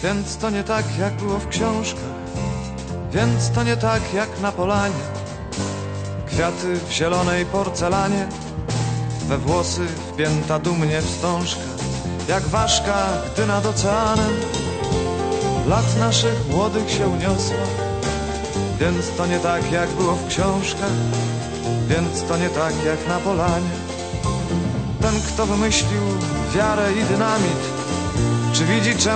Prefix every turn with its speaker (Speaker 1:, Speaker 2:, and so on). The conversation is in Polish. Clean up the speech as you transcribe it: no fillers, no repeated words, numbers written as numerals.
Speaker 1: Więc to nie tak, jak było w książkach, więc to nie tak, jak na polanie. Kwiaty w zielonej porcelanie, we włosy wpięta dumnie wstążka, jak ważka, gdy nad oceanem lat naszych młodych się uniosła. Więc to nie tak, jak było w książkach, więc to nie tak, jak na polanie. Ten, kto wymyślił wiarę i dynamit, czy widzi, czemu